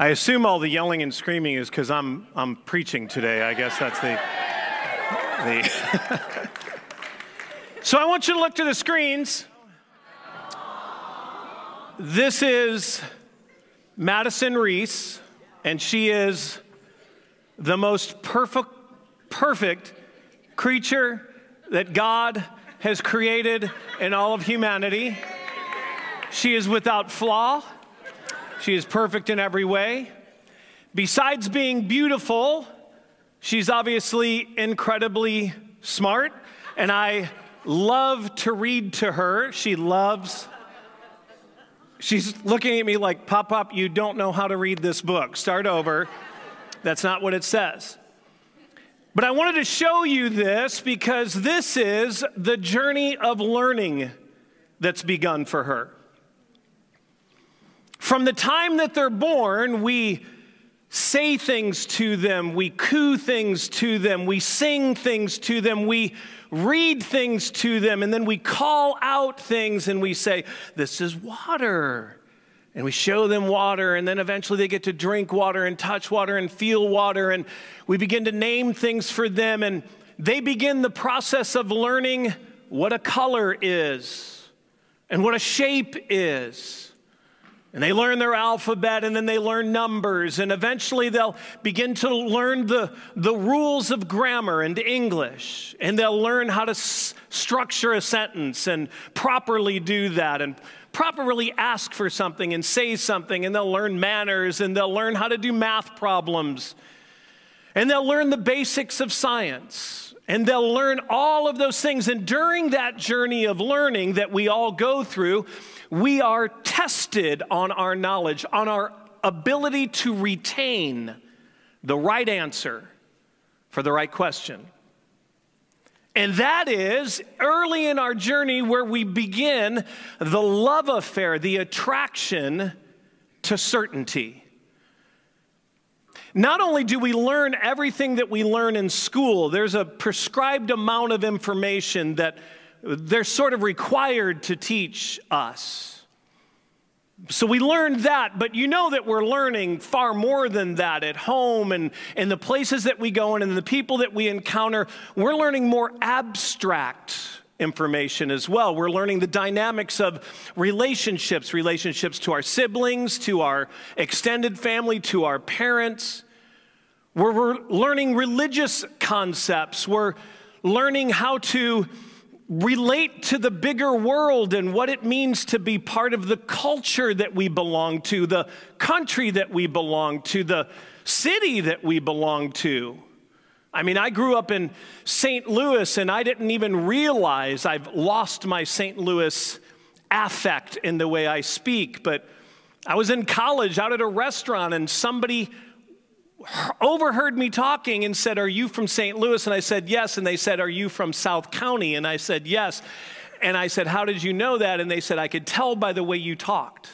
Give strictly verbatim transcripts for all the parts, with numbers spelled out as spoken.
I assume all the yelling and screaming is because I'm I'm preaching today. I guess that's the the. So I want you to look to the screens. This is Madison Reese, and she is the most perfect perfect creature that God has created in all of humanity. She is without flaw. She is perfect in every way. Besides being beautiful, she's obviously incredibly smart, and I love to read to her. She loves, she's looking at me like, Pop, Pop, you don't know how to read this book. Start over. That's not what it says. But I wanted to show you this because this is the journey of learning that's begun for her. From the time that they're born, we say things to them, we coo things to them, we sing things to them, we read things to them, and then we call out things and we say, this is water. And we show them water, and then eventually they get to drink water and touch water and feel water, and we begin to name things for them, and they begin the process of learning what a color is and what a shape is. And they learn their alphabet, and then they learn numbers, and eventually they'll begin to learn the, the rules of grammar and English, and they'll learn how to s- structure a sentence and properly do that, and properly ask for something and say something, and they'll learn manners, and they'll learn how to do math problems, and they'll learn the basics of science, and they'll learn all of those things. And during that journey of learning that we all go through, we are tested on our knowledge, on our ability to retain the right answer for the right question. And that is early in our journey where we begin the love affair, the attraction to certainty. Not only do we learn everything that we learn in school, there's a prescribed amount of information that they're sort of required to teach us. So we learned that, but you know that we're learning far more than that at home and in the places that we go in and the people that we encounter. We're learning more abstract information as well. We're learning the dynamics of relationships, relationships to our siblings, to our extended family, to our parents. We're, we're learning religious concepts. We're learning how to relate to the bigger world and what it means to be part of the culture that we belong to, the country that we belong to, the city that we belong to. I mean, I grew up in Saint Louis, and I didn't even realize I've lost my Saint Louis affect in the way I speak. But I was in college out at a restaurant, and somebody overheard me talking and said, "Are you from Saint Louis?" And I said, "Yes." And they said, "Are you from South County?" And I said, "Yes." And I said, "How did you know that?" And they said, "I could tell by the way you talked."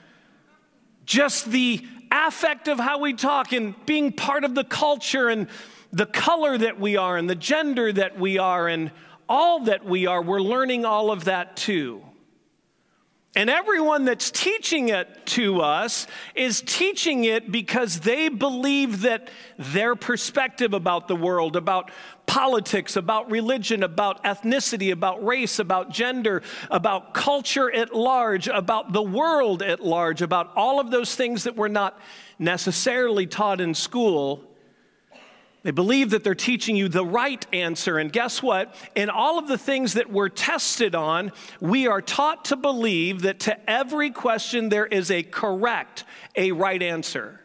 Just the affect of how we talk and being part of the culture and the color that we are and the gender that we are and all that we are, we're learning all of that too. And everyone that's teaching it to us is teaching it because they believe that their perspective about the world, about politics, about religion, about ethnicity, about race, about gender, about culture at large, about the world at large, about all of those things that were not necessarily taught in school. They believe that they're teaching you the right answer. And guess what? In all of the things that we're tested on, we are taught to believe that to every question there is a correct, a right answer.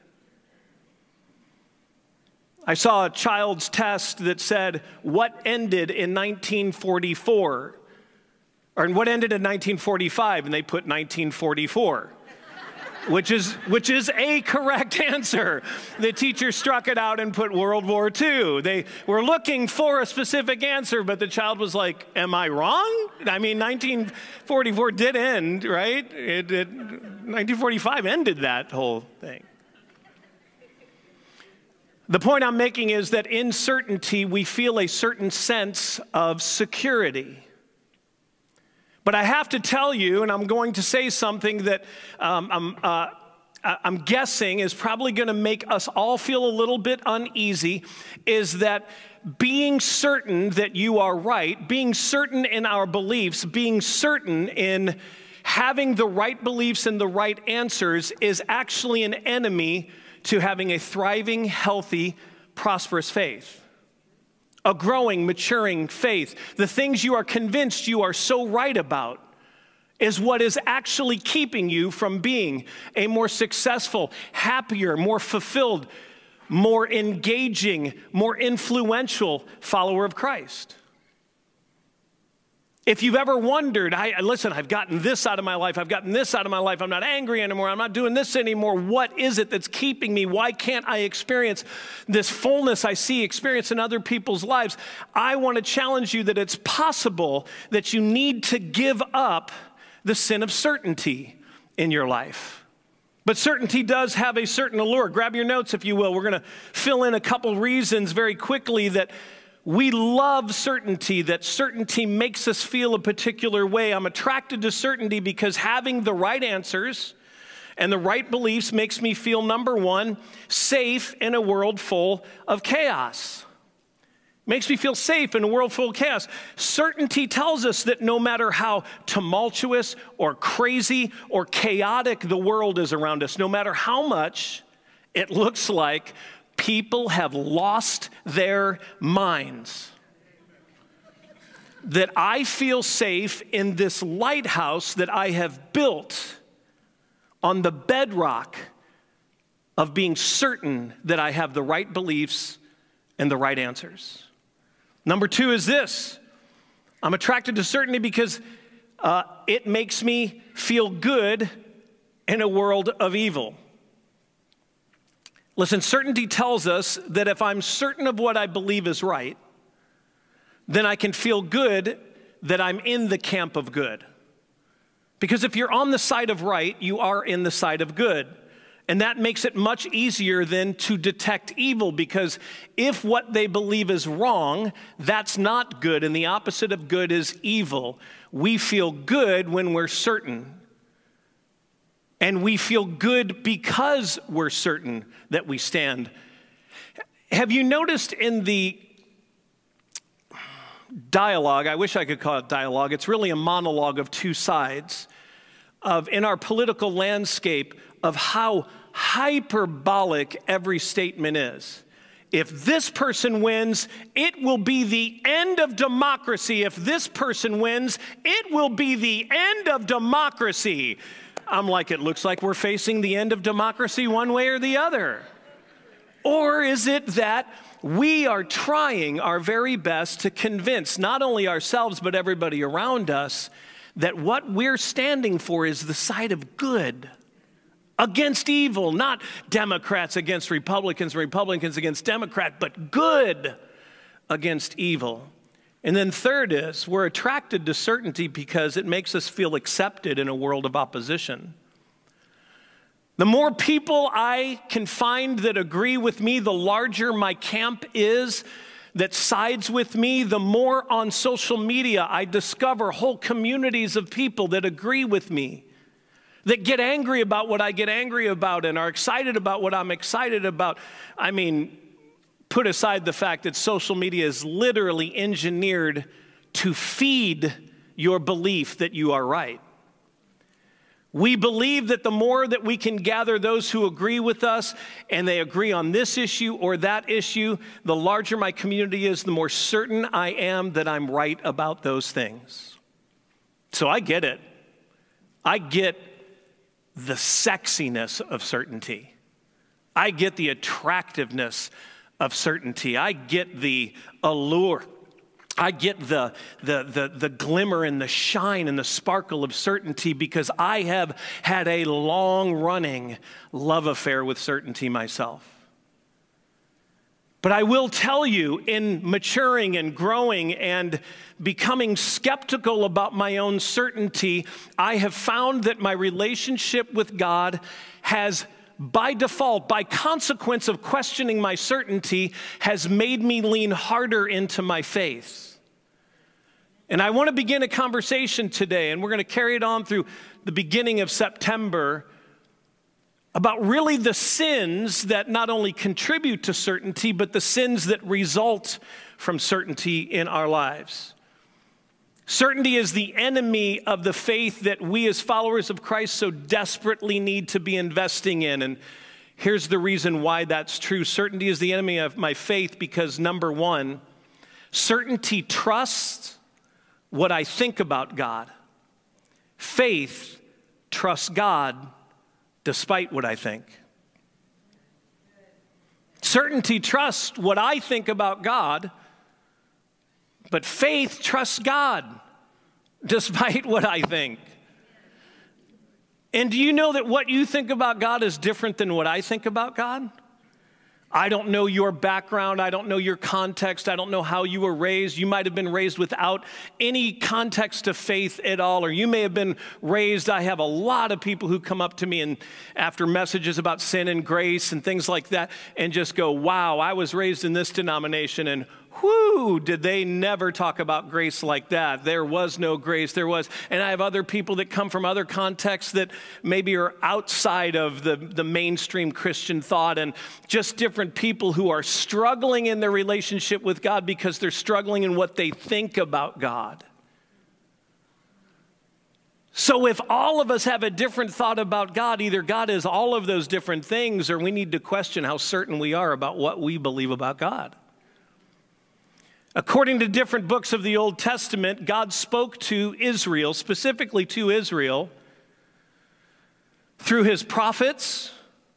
I saw a child's test that said, what ended in nineteen forty-four? Or what ended in nineteen forty-five? And they put nineteen forty-four. Which is which is a correct answer. The teacher struck it out and put World War Two. They were looking for a specific answer, but the child was like, am I wrong? I mean, nineteen forty-four did end, right? It, it, nineteen forty-five ended that whole thing. The point I'm making is that in certainty, we feel a certain sense of security. But I have to tell you, and I'm going to say something that um, I'm, uh, I'm guessing is probably going to make us all feel a little bit uneasy is that being certain that you are right, being certain in our beliefs, being certain in having the right beliefs and the right answers is actually an enemy to having a thriving, healthy, prosperous faith. A growing, maturing faith. The things you are convinced you are so right about is what is actually keeping you from being a more successful, happier, more fulfilled, more engaging, more influential follower of Christ. If you've ever wondered, I, listen, I've gotten this out of my life, I've gotten this out of my life, I'm not angry anymore, I'm not doing this anymore, what is it that's keeping me? Why can't I experience this fullness I see experience in other people's lives? I want to challenge you that it's possible that you need to give up the sin of certainty in your life. But certainty does have a certain allure. Grab your notes, if you will. We're going to fill in a couple reasons very quickly that we love certainty, that certainty makes us feel a particular way. I'm attracted to certainty because having the right answers and the right beliefs makes me feel, number one, safe in a world full of chaos. Makes me feel safe in a world full of chaos. Certainty tells us that no matter how tumultuous or crazy or chaotic the world is around us, no matter how much it looks like people have lost their minds, that I feel safe in this lighthouse that I have built on the bedrock of being certain that I have the right beliefs and the right answers. Number two is this. I'm attracted to certainty because uh, it makes me feel good in a world of evil. Listen, certainty tells us that if I'm certain of what I believe is right, then I can feel good that I'm in the camp of good. Because if you're on the side of right, you are in the side of good. And that makes it much easier then to detect evil, because if what they believe is wrong, that's not good, and the opposite of good is evil. We feel good when we're certain. And we feel good because we're certain that we stand. Have you noticed in the dialogue, I wish I could call it dialogue, it's really a monologue of two sides, of in our political landscape of how hyperbolic every statement is. If this person wins, it will be the end of democracy. If this person wins, it will be the end of democracy. I'm like, it looks like we're facing the end of democracy one way or the other. Or is it that we are trying our very best to convince not only ourselves but everybody around us that what we're standing for is the side of good against evil, not Democrats against Republicans, Republicans against Democrats, but good against evil. And then third is, we're attracted to certainty because it makes us feel accepted in a world of opposition. The more people I can find that agree with me, the larger my camp is that sides with me, the more on social media I discover whole communities of people that agree with me, that get angry about what I get angry about and are excited about what I'm excited about. I mean, put aside the fact that social media is literally engineered to feed your belief that you are right. We believe that the more that we can gather those who agree with us and they agree on this issue or that issue, the larger my community is, the more certain I am that I'm right about those things. So I get it. I get the sexiness of certainty. I get the attractiveness of certainty. I get the allure. I get the, the, the, the glimmer and the shine and the sparkle of certainty because I have had a long-running love affair with certainty myself. But I will tell you, in maturing and growing and becoming skeptical about my own certainty, I have found that my relationship with God has, by default, by consequence of questioning my certainty, has made me lean harder into my faith. And I want to begin a conversation today, and we're going to carry it on through the beginning of September, about really the sins that not only contribute to certainty, but the sins that result from certainty in our lives. Certainty is the enemy of the faith that we as followers of Christ so desperately need to be investing in. And here's the reason why that's true. Certainty is the enemy of my faith because, number one, certainty trusts what I think about God. Faith trusts God despite what I think. Certainty trusts what I think about God, but faith trusts God despite what I think. And do you know that what you think about God is different than what I think about God? I don't know your background. I don't know your context. I don't know how you were raised. You might have been raised without any context of faith at all, or you may have been raised. I have a lot of people who come up to me and after messages about sin and grace and things like that and just go, wow, I was raised in this denomination, and whoo, did they never talk about grace like that. There was no grace. There was, and I have other people that come from other contexts that maybe are outside of the, the mainstream Christian thought, and just different people who are struggling in their relationship with God because they're struggling in what they think about God. So if all of us have a different thought about God, either God is all of those different things, or we need to question how certain we are about what we believe about God. According to different books of the Old Testament, God spoke to Israel, specifically to Israel, through his prophets,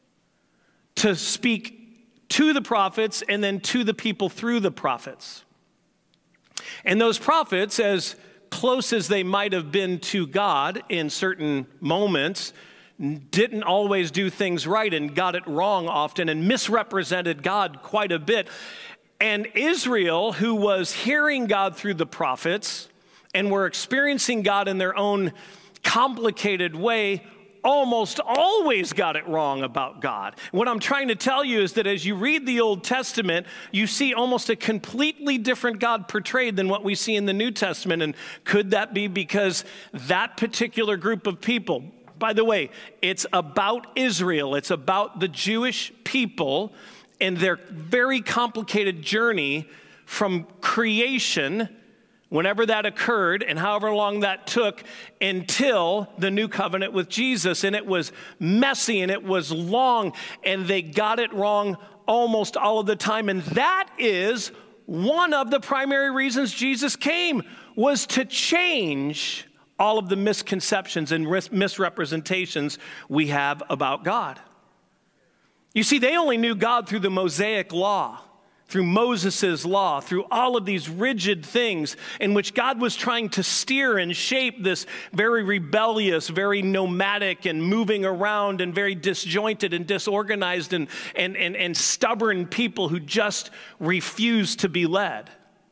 to speak to the prophets, and then to the people through the prophets. And those prophets, as close as they might have been to God in certain moments, didn't always do things right and got it wrong often and misrepresented God quite a bit. And Israel, who was hearing God through the prophets and were experiencing God in their own complicated way, almost always got it wrong about God. What I'm trying to tell you is that as you read the Old Testament, you see almost a completely different God portrayed than what we see in the New Testament. And could that be because that particular group of people, by the way, it's about Israel, it's about the Jewish people and their very complicated journey from creation, whenever that occurred and however long that took, until the new covenant with Jesus. And it was messy and it was long, and they got it wrong almost all of the time. And that is one of the primary reasons Jesus came, was to change all of the misconceptions and misrepresentations we have about God. You see, they only knew God through the Mosaic law, through Moses' law, through all of these rigid things in which God was trying to steer and shape this very rebellious, very nomadic and moving around and very disjointed and disorganized and, and, and, and stubborn people who just refused to be led.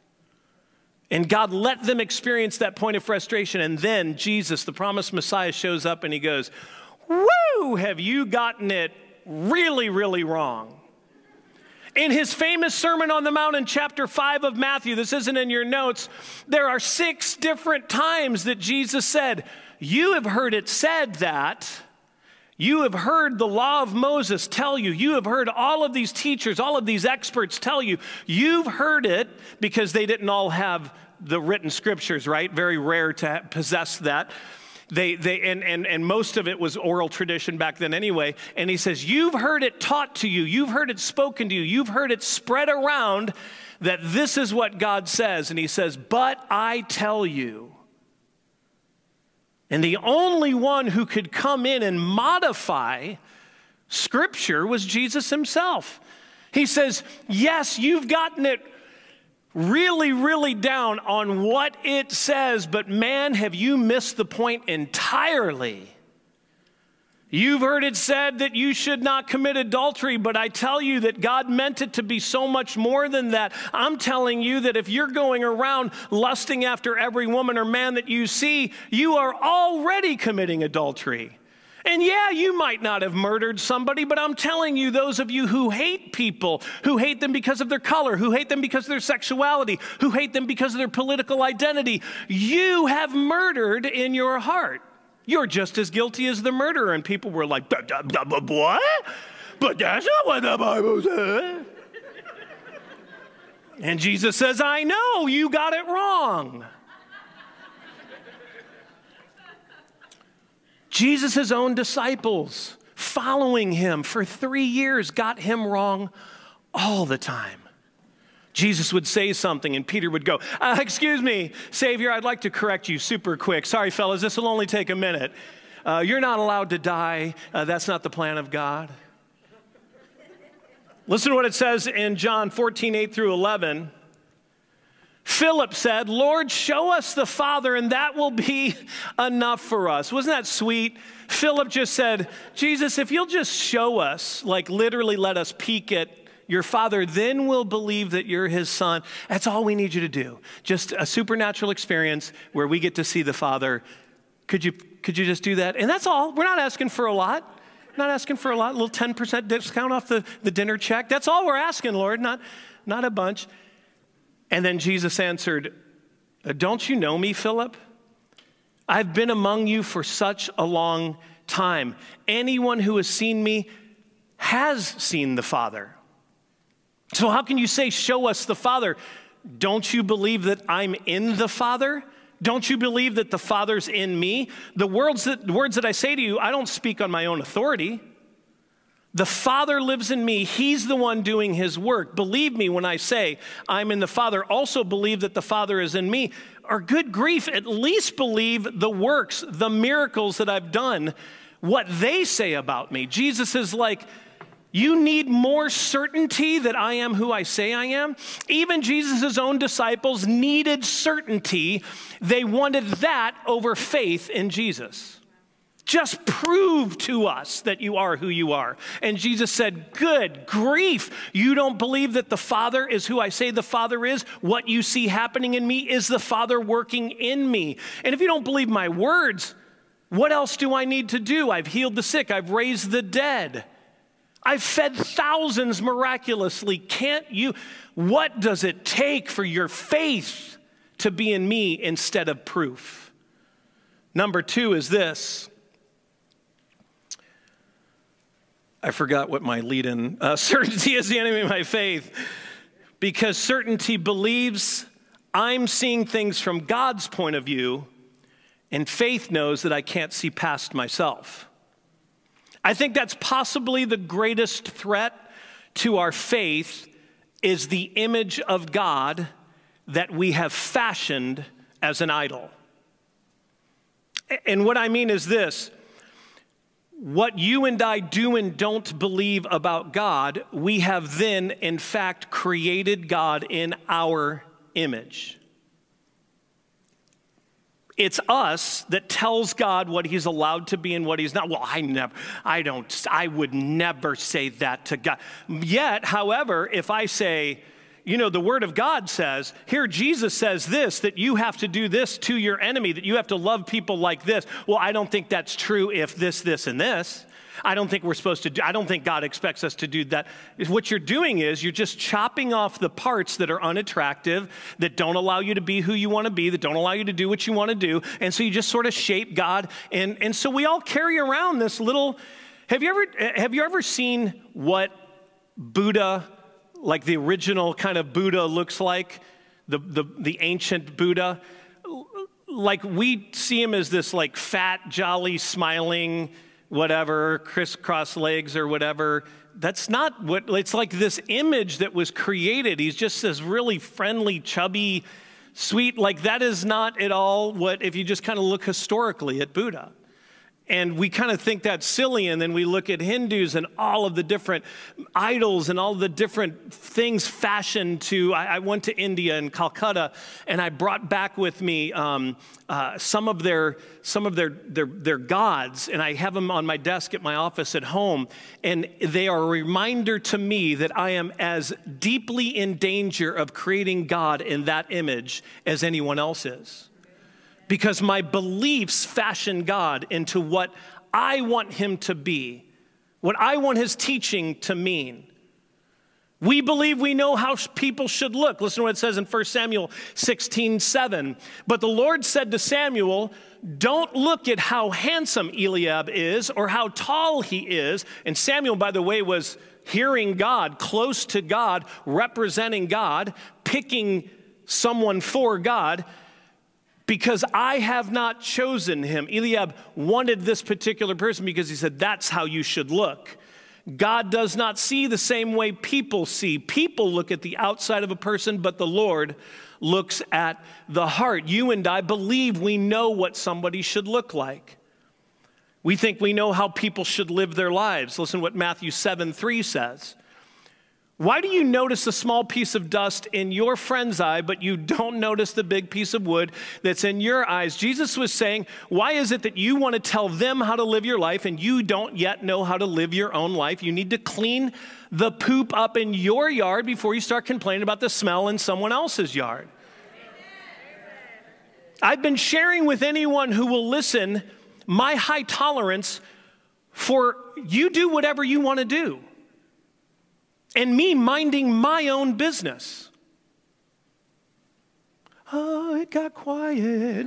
And God let them experience that point of frustration. And then Jesus, the promised Messiah, shows up and he goes, "Woo, have you gotten it really, really wrong?" In his famous Sermon on the Mount in chapter five of Matthew, this isn't in your notes, there are six different times that Jesus said, "You have heard it said that, you have heard the law of Moses tell you, you have heard all of these teachers, all of these experts tell you, you've heard it," because they didn't all have the written scriptures, right? Very rare to possess that. They, they, and, and, and most of it was oral tradition back then anyway. And he says, you've heard it taught to you. You've heard it spoken to you. You've heard it spread around that this is what God says. And he says, but I tell you. And the only one who could come in and modify Scripture was Jesus himself. He says, yes, you've gotten it really, really down on what it says, but man, have you missed the point entirely. You've heard it said that you should not commit adultery, but I tell you that God meant it to be so much more than that. I'm telling you that if you're going around lusting after every woman or man that you see, you are already committing adultery. And yeah, you might not have murdered somebody, but I'm telling you, those of you who hate people, who hate them because of their color, who hate them because of their sexuality, who hate them because of their political identity, you have murdered in your heart. You're just as guilty as the murderer. And people were like, what? But that's not what the Bible says. And Jesus says, I know, you got it wrong. Jesus' own disciples following him for three years got him wrong all the time. Jesus would say something and Peter would go, uh, excuse me, Savior, I'd like to correct you super quick. Sorry, fellas, this will only take a minute. Uh, you're not allowed to die. Uh, that's not the plan of God. Listen to what it says in John fourteen, eight through eleven. Philip said, Lord, show us the Father, and that will be enough for us. Wasn't that sweet? Philip just said, Jesus, if you'll just show us, like literally let us peek at your Father, then we'll believe that you're his Son. That's all we need you to do. Just a supernatural experience where we get to see the Father. Could you, could you just do that? And that's all. We're not asking for a lot. Not asking for a lot. A little ten percent discount off the, the dinner check. That's all we're asking, Lord, not, not a bunch. And then Jesus answered, don't you know me, Philip? I've been among you for such a long time. Anyone who has seen me has seen the Father. So how can you say, show us the Father? Don't you believe that I'm in the Father? Don't you believe that the Father's in me? The words that, the words that I say to you, I don't speak on my own authority. The Father lives in me. He's the one doing his work. Believe me when I say I'm in the Father. Also believe that the Father is in me. Or good grief, at least believe the works, the miracles that I've done, what they say about me. Jesus is like, you need more certainty that I am who I say I am? Even Jesus' own disciples needed certainty. They wanted that over faith in Jesus. Just prove to us that you are who you are. And Jesus said, good grief, you don't believe that the Father is who I say the Father is? What you see happening in me is the Father working in me. And if you don't believe my words, what else do I need to do? I've healed the sick. I've raised the dead. I've fed thousands miraculously. Can't you? What does it take for your faith to be in me instead of proof? Number two is this. I forgot what my lead-in. Uh, certainty is the enemy of my faith. Because certainty believes I'm seeing things from God's point of view, and faith knows that I can't see past myself. I think that's possibly the greatest threat to our faith is the image of God that we have fashioned as an idol. And what I mean is this. What you and I do and don't believe about God, we have then, in fact, created God in our image. It's us that tells God what he's allowed to be and what he's not. Well, I never, I don't, I would never say that to God. Yet, however, if I say, you know, the Word of God says, here Jesus says this, that you have to do this to your enemy, that you have to love people like this. Well, I don't think that's true if this, this, and this. I don't think we're supposed to do, I don't think God expects us to do that. What you're doing is you're just chopping off the parts that are unattractive, that don't allow you to be who you want to be, that don't allow you to do what you want to do. And so you just sort of shape God. And, and so we all carry around this little, have you ever, have you ever seen what Buddha, like the original kind of Buddha looks like, the, the, the ancient Buddha? Like we see him as this like fat, jolly, smiling, whatever, crisscross legs or whatever. That's not what, it's like this image that was created. He's just this really friendly, chubby, sweet, like that is not at all what, if you just kind of look historically at Buddha. And we kind of think that's silly, and then we look at Hindus and all of the different idols and all the different things fashioned to, I, I went to India and Calcutta, and I brought back with me um, uh, some of their some of their, their, their gods, and I have them on my desk at my office at home, and they are a reminder to me that I am as deeply in danger of creating God in that image as anyone else is. Because my beliefs fashion God into what I want him to be, what I want his teaching to mean. We believe we know how people should look. Listen to what it says in First Samuel sixteen seven. But the Lord said to Samuel, don't look at how handsome Eliab is or how tall he is. And Samuel, by the way, was hearing God, close to God, representing God, picking someone for God, because I have not chosen him. Eliab wanted this particular person because he said, that's how you should look. God does not see the same way people see. People look at the outside of a person, but the Lord looks at the heart. You and I believe we know what somebody should look like. We think we know how people should live their lives. Listen to what Matthew seven three says. Why do you notice a small piece of dust in your friend's eye, but you don't notice the big piece of wood that's in your eyes? Jesus was saying, why is it that you want to tell them how to live your life and you don't yet know how to live your own life? You need to clean the poop up in your yard before you start complaining about the smell in someone else's yard. I've been sharing with anyone who will listen my high tolerance for you do whatever you want to do. And me minding my own business. Oh, it got quiet.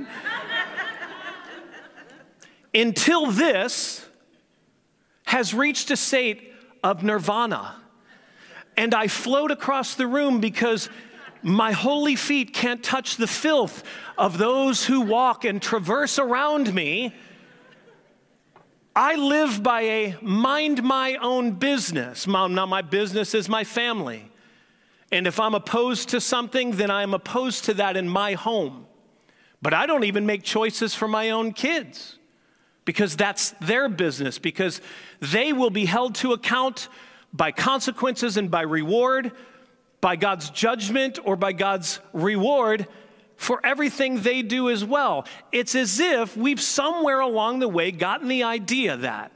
Until this has reached a state of nirvana. And I float across the room because my holy feet can't touch the filth of those who walk and traverse around me. I live by a mind my own business. Now, my business is my family. And if I'm opposed to something, then I'm opposed to that in my home. But I don't even make choices for my own kids because that's their business, because they will be held to account by consequences and by reward, by God's judgment or by God's reward for everything they do as well. It's as if we've somewhere along the way gotten the idea that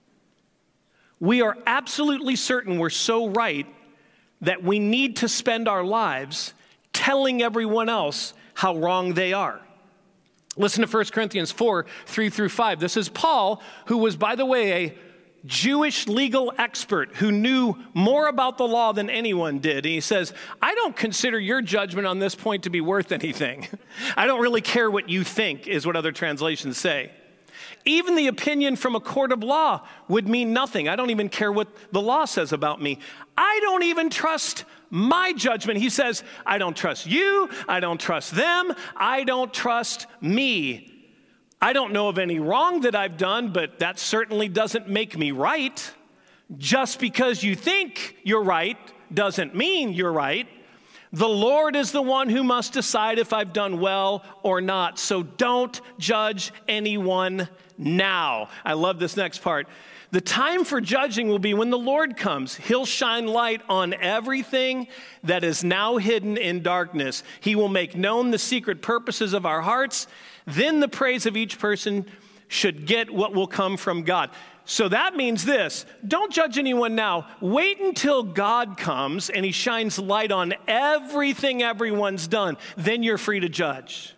we are absolutely certain we're so right that we need to spend our lives telling everyone else how wrong they are. Listen to First Corinthians four, three through five. This is Paul, who was, by the way, a Jewish legal expert who knew more about the law than anyone did. And he says, I don't consider your judgment on this point to be worth anything. I don't really care what you think, is what other translations say. Even the opinion from a court of law would mean nothing. I don't even care what the law says about me. I don't even trust my judgment. He says, I don't trust you. I don't trust them. I don't trust me. I don't know of any wrong that I've done, but that certainly doesn't make me right. Just because you think you're right doesn't mean you're right. The Lord is the one who must decide if I've done well or not. So don't judge anyone now. I love this next part. The time for judging will be when the Lord comes. He'll shine light on everything that is now hidden in darkness. He will make known the secret purposes of our hearts. Then the praise of each person should get what will come from God. So that means this: don't judge anyone now. Wait until God comes and he shines light on everything everyone's done. Then you're free to judge.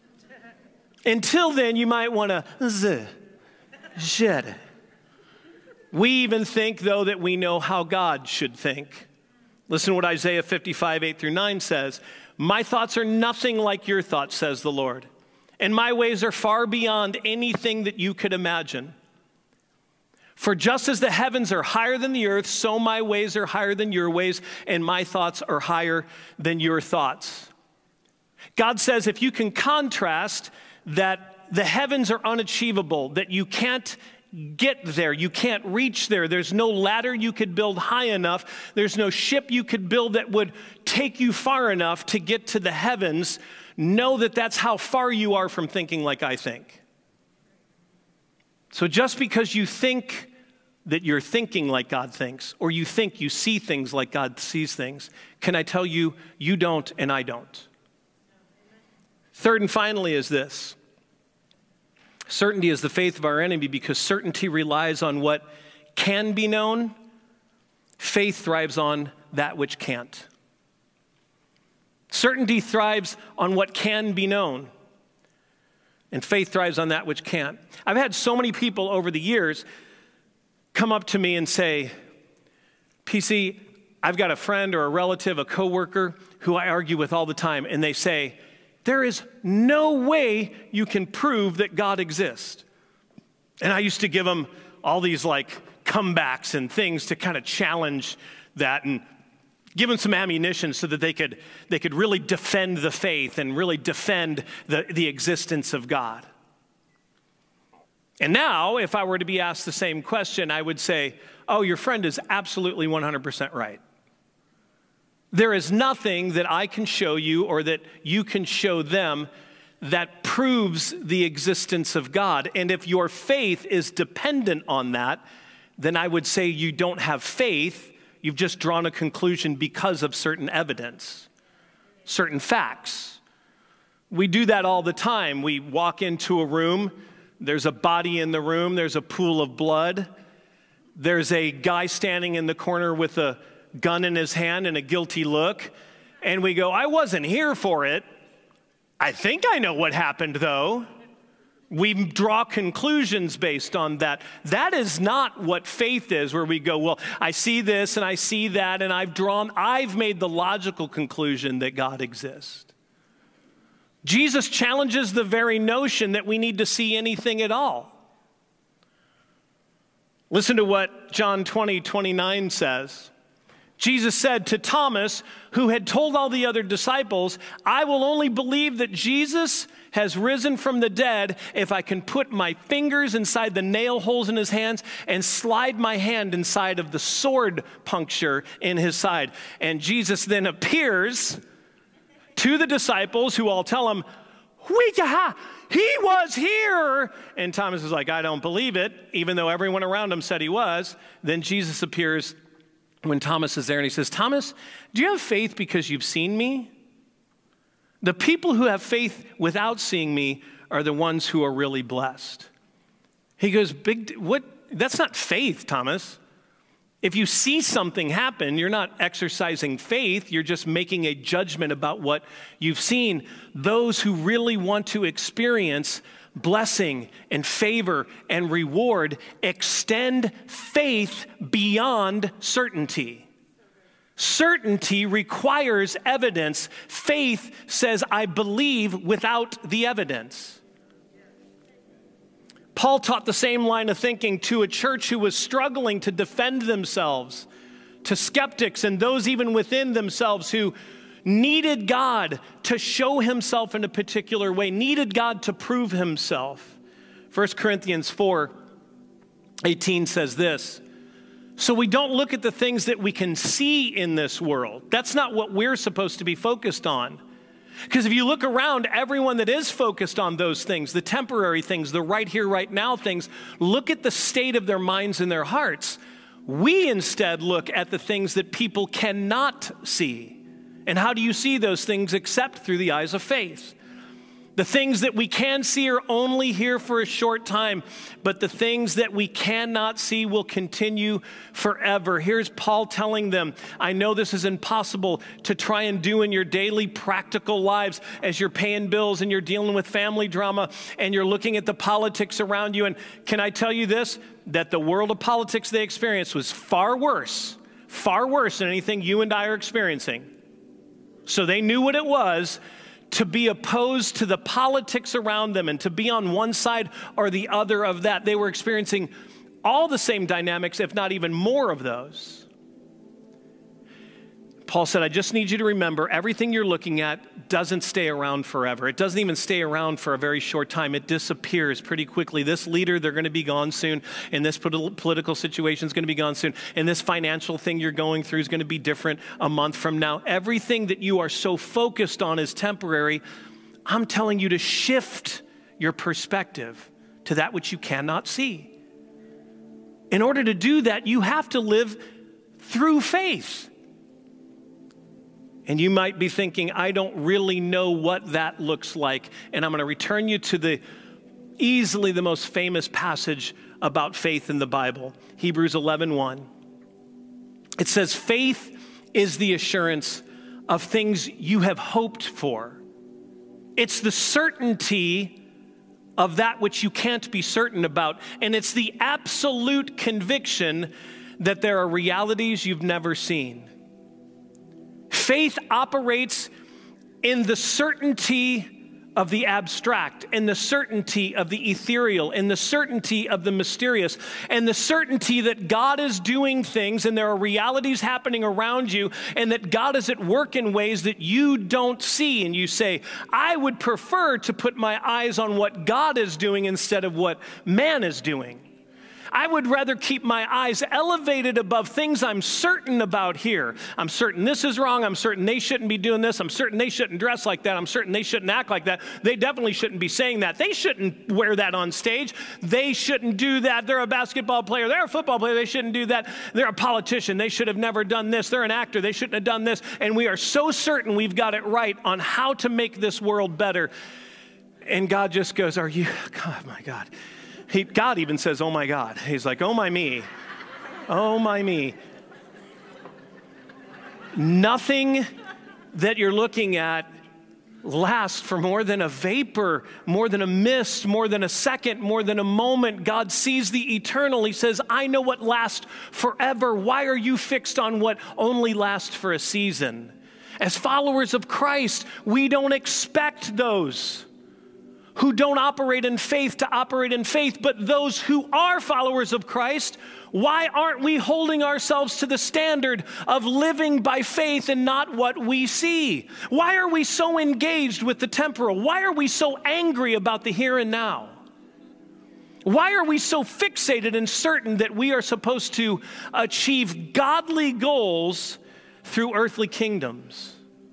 Until then, you might want to shed it. We even think, though, that we know how God should think. Listen to what Isaiah fifty-five, eight through nine says. My thoughts are nothing like your thoughts, says the Lord. And my ways are far beyond anything that you could imagine. For just as the heavens are higher than the earth, so my ways are higher than your ways, and my thoughts are higher than your thoughts. God says if you can contrast that the heavens are unachievable, that you can't get there, you can't reach there, there's no ladder you could build high enough, there's no ship you could build that would take you far enough to get to the heavens, know that that's how far you are from thinking like I think. So just because you think that you're thinking like God thinks, or you think you see things like God sees things, can I tell you, you don't and I don't. Third and finally is this. Certainty is the faith of our enemy because certainty relies on what can be known. Faith thrives on that which can't. Certainty thrives on what can be known. And faith thrives on that which can't. I've had so many people over the years come up to me and say, P C, I've got a friend or a relative, a coworker who I argue with all the time, and they say, there is no way you can prove that God exists. And I used to give them all these like comebacks and things to kind of challenge that and give them some ammunition so that they could, they could really defend the faith and really defend the, the existence of God. And now, if I were to be asked the same question, I would say, oh, your friend is absolutely one hundred percent right. There is nothing that I can show you or that you can show them that proves the existence of God. And if your faith is dependent on that, then I would say you don't have faith. You've just drawn a conclusion because of certain evidence, certain facts. We do that all the time. We walk into a room, there's a body in the room, there's a pool of blood, there's a guy standing in the corner with a gun in his hand and a guilty look, and we go, I wasn't here for it. I think I know what happened, though. We draw conclusions based on that. That is not what faith is, where we go, well, I see this and I see that, and I've drawn, I've made the logical conclusion that God exists. Jesus challenges the very notion that we need to see anything at all. Listen to what John twenty, twenty-nine says. Jesus said to Thomas, who had told all the other disciples, I will only believe that Jesus has risen from the dead if I can put my fingers inside the nail holes in his hands and slide my hand inside of the sword puncture in his side. And Jesus then appears to the disciples, who all tell him, he was here. And Thomas is like, I don't believe it, even though everyone around him said he was. Then Jesus appears when Thomas is there, and he says, Thomas, do you have faith because you've seen me? The people who have faith without seeing me are the ones who are really blessed. He goes, big, what? That's not faith, Thomas. If you see something happen, you're not exercising faith, you're just making a judgment about what you've seen. Those who really want to experience blessing and favor and reward extend faith beyond certainty. Certainty requires evidence. Faith says, I believe without the evidence. Paul taught the same line of thinking to a church who was struggling to defend themselves, to skeptics and those even within themselves who needed God to show himself in a particular way, needed God to prove himself. First Corinthians four eighteen says this, so we don't look at the things that we can see in this world. That's not what we're supposed to be focused on. Because if you look around, everyone that is focused on those things, the temporary things, the right here, right now things, look at the state of their minds and their hearts. We instead look at the things that people cannot see. And how do you see those things except through the eyes of faith? The things that we can see are only here for a short time, but the things that we cannot see will continue forever. Here's Paul telling them, I know this is impossible to try and do in your daily practical lives as you're paying bills and you're dealing with family drama and you're looking at the politics around you. And can I tell you this, that the world of politics they experienced was far worse, far worse than anything you and I are experiencing. So they knew what it was to be opposed to the politics around them and to be on one side or the other of that. They were experiencing all the same dynamics, if not even more of those. Paul said, I just need you to remember everything you're looking at doesn't stay around forever. It doesn't even stay around for a very short time. It disappears pretty quickly. This leader, they're going to be gone soon. And this political situation is going to be gone soon. And this financial thing you're going through is going to be different a month from now. Everything that you are so focused on is temporary. I'm telling you to shift your perspective to that which you cannot see. In order to do that, you have to live through faith. And you might be thinking, I don't really know what that looks like. And I'm going to return you to the easily the most famous passage about faith in the Bible, Hebrews eleven one. It says, faith is the assurance of things you have hoped for. It's the certainty of that which you can't be certain about. And it's the absolute conviction that there are realities you've never seen. Faith operates in the certainty of the abstract, in the certainty of the ethereal, in the certainty of the mysterious, and the certainty that God is doing things and there are realities happening around you and that God is at work in ways that you don't see. And you say, I would prefer to put my eyes on what God is doing instead of what man is doing. I would rather keep my eyes elevated above things I'm certain about here. I'm certain this is wrong. I'm certain they shouldn't be doing this. I'm certain they shouldn't dress like that. I'm certain they shouldn't act like that. They definitely shouldn't be saying that. They shouldn't wear that on stage. They shouldn't do that. They're a basketball player. They're a football player. They shouldn't do that. They're a politician. They should have never done this. They're an actor. They shouldn't have done this. And we are so certain we've got it right on how to make this world better. And God just goes, are you, God, my God. He, God even says, oh my God. He's like, oh my me. Oh my me. Nothing that you're looking at lasts for more than a vapor, more than a mist, more than a second, more than a moment. God sees the eternal. He says, I know what lasts forever. Why are you fixed on what only lasts for a season? As followers of Christ, we don't expect those who don't operate in faith to operate in faith, but those who are followers of Christ, why aren't we holding ourselves to the standard of living by faith and not what we see? Why are we so engaged with the temporal? Why are we so angry about the here and now? Why are we so fixated and certain that we are supposed to achieve godly goals through earthly kingdoms?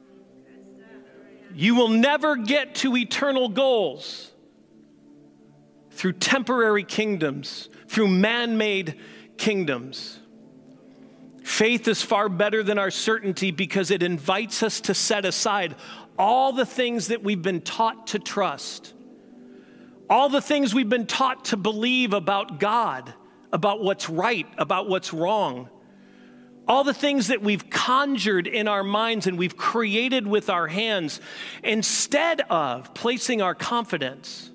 You will never get to eternal goals through temporary kingdoms, through man-made kingdoms. Faith is far better than our certainty because it invites us to set aside all the things that we've been taught to trust, all the things we've been taught to believe about God, about what's right, about what's wrong. All the things that we've conjured in our minds and we've created with our hands, instead of placing our confidence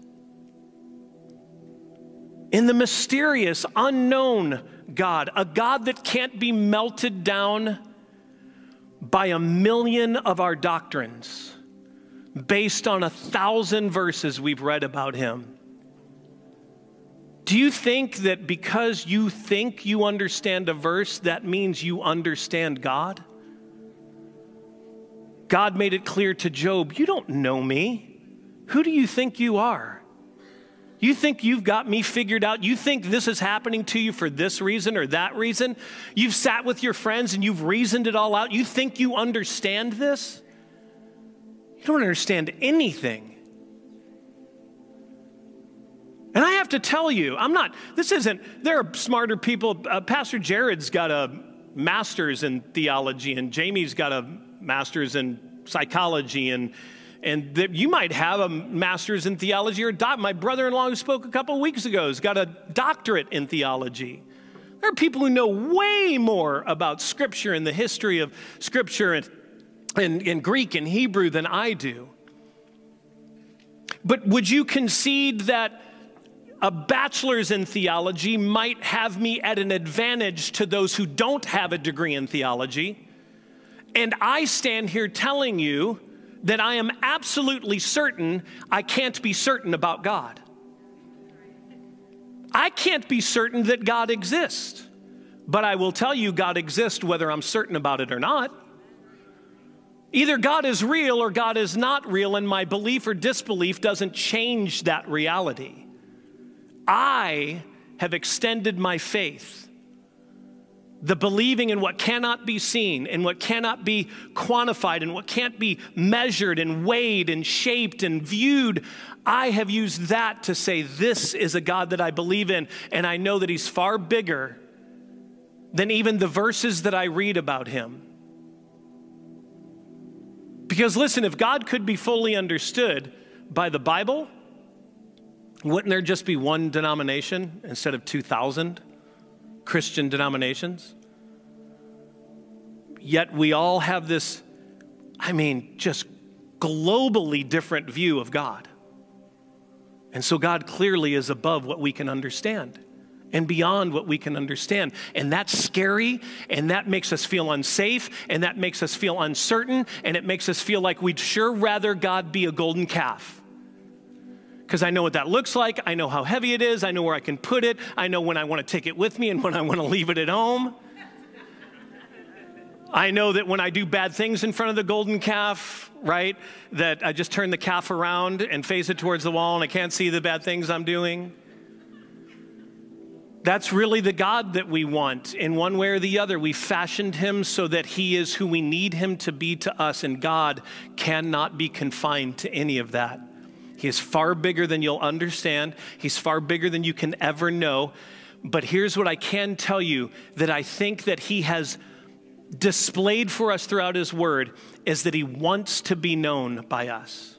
in the mysterious, unknown God, a God that can't be melted down by a million of our doctrines based on a thousand verses we've read about him. Do you think that because you think you understand a verse, that means you understand God? God made it clear to Job, you don't know me. Who do you think you are? You think you've got me figured out? You think this is happening to you for this reason or that reason? You've sat with your friends and you've reasoned it all out. You think you understand this? You don't understand anything. And I have to tell you, I'm not, this isn't, there are smarter people. Uh, Pastor Jared's got a master's in theology, and Jamie's got a master's in psychology, and and the, you might have a master's in theology or a doc. My brother-in-law who spoke a couple of weeks ago has got a doctorate in theology. There are people who know way more about Scripture and the history of Scripture and, and, and Greek and Hebrew than I do. But would you concede that a bachelor's in theology might have me at an advantage to those who don't have a degree in theology? And I stand here telling you that I am absolutely certain I can't be certain about God. I can't be certain that God exists, but I will tell you God exists whether I'm certain about it or not. Either God is real or God is not real, and my belief or disbelief doesn't change that reality. I have extended my faith, the believing in what cannot be seen and what cannot be quantified and what can't be measured and weighed and shaped and viewed. I have used that to say this is a God that I believe in, and I know that he's far bigger than even the verses that I read about him. Because listen, if God could be fully understood by the Bible, wouldn't there just be one denomination instead of two thousand Christian denominations? Yet we all have this, I mean, just globally different view of God. And so God clearly is above what we can understand. and beyond what we can understand. And that's scary, and that makes us feel unsafe, and that makes us feel uncertain, and it makes us feel like we'd sure rather God be a golden calf. Because I know what that looks like, I know how heavy it is, I know where I can put it, I know when I want to take it with me and when I want to leave it at home. I know that when I do bad things in front of the golden calf, right, that I just turn the calf around and face it towards the wall and I can't see the bad things I'm doing. That's really the God that we want in one way or the other. We fashioned him so that he is who we need him to be to us, and God cannot be confined to any of that. He is far bigger than you'll understand. He's far bigger than you can ever know. But here's what I can tell you that I think that he has displayed for us throughout his word is that he wants to be known by us.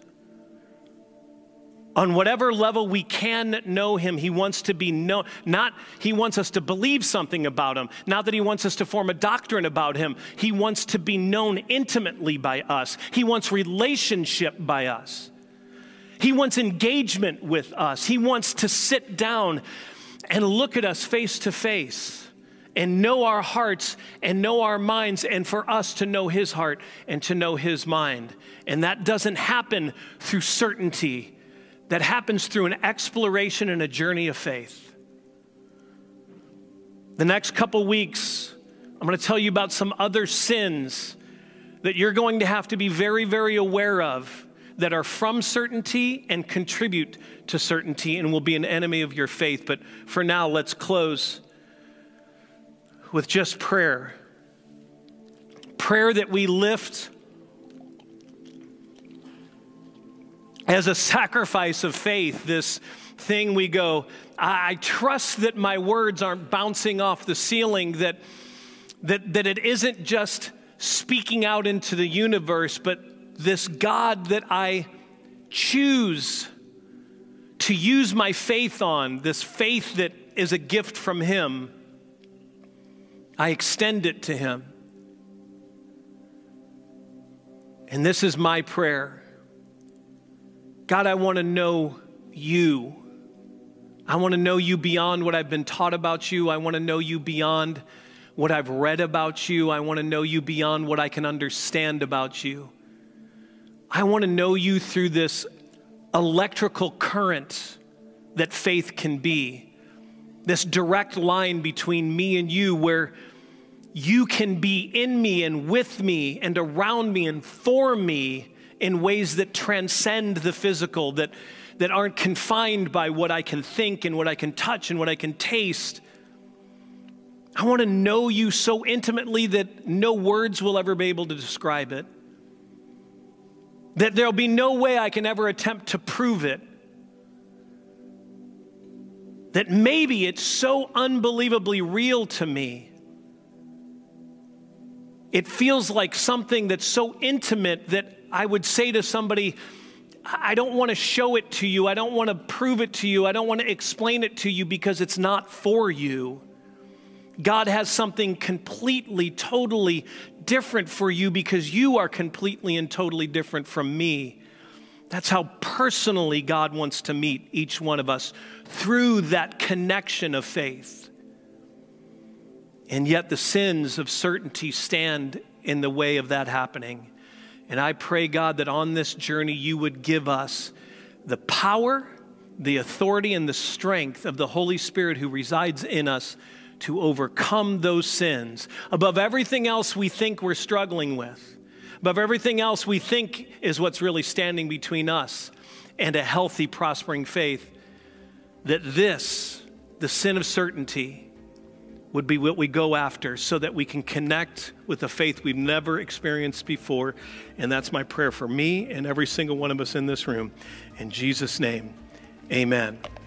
On whatever level we can know him, he wants to be known. Not he wants us to believe something about him. Not that he wants us to form a doctrine about him. He wants to be known intimately by us. He wants relationship by us. He wants engagement with us. He wants to sit down and look at us face to face and know our hearts and know our minds, and for us to know his heart and to know his mind. And that doesn't happen through certainty. That happens through an exploration and a journey of faith. The next couple weeks, I'm going to tell you about some other sins that you're going to have to be very, very aware of that are from certainty and contribute to certainty and will be an enemy of your faith. But for now, let's close with just prayer. Prayer that we lift as a sacrifice of faith, this thing we go, I trust that my words aren't bouncing off the ceiling, that, that, that it isn't just speaking out into the universe, but this God that I choose to use my faith on, this faith that is a gift from him, I extend it to him. And this is my prayer. God, I want to know you. I want to know you beyond what I've been taught about you. I want to know you beyond what I've read about you. I want to know you beyond what I can understand about you. I want to know you through this electrical current that faith can be. This direct line between me and you where you can be in me and with me and around me and for me in ways that transcend the physical, that, that aren't confined by what I can think and what I can touch and what I can taste. I want to know you so intimately that no words will ever be able to describe it. That there'll be no way I can ever attempt to prove it. That maybe it's so unbelievably real to me. It feels like something that's so intimate that I would say to somebody, I don't want to show it to you. I don't want to prove it to you. I don't want to explain it to you because it's not for you. God has something completely, totally different for you because you are completely and totally different from me. That's how personally God wants to meet each one of us through that connection of faith. And yet the sins of certainty stand in the way of that happening. And I pray, God, that on this journey you would give us the power, the authority, and the strength of the Holy Spirit who resides in us to overcome those sins above everything else we think we're struggling with, above everything else we think is what's really standing between us and a healthy, prospering faith, that this, the sin of certainty, would be what we go after so that we can connect with a faith we've never experienced before. And that's my prayer for me and every single one of us in this room. In Jesus' name, amen.